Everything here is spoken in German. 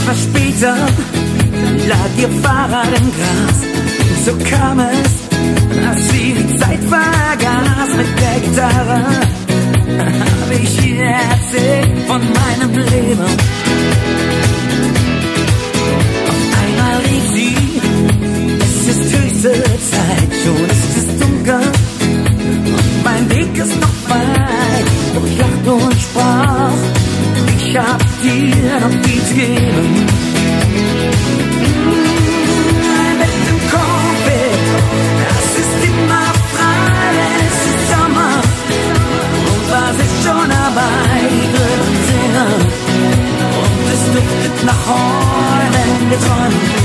Etwas später lag ihr Fahrrad im Gras. So kam es, dass sie die Zeit vergaß. Mit der Gitarre hab ich ihr erzählt von meinem Leben. Auf einmal rief sie, es ist höchste Zeit, schon ist es dunkel und mein Weg ist noch weit. Doch ich lachte und sprach, ich hab dir noch viel zu geben. Ein Bett im Cockpit, das ist immer frei, es ist Sommer. Und was ist schon dabei, die Grillen singen. Und es duftet nach Heu, wenn wir träumen.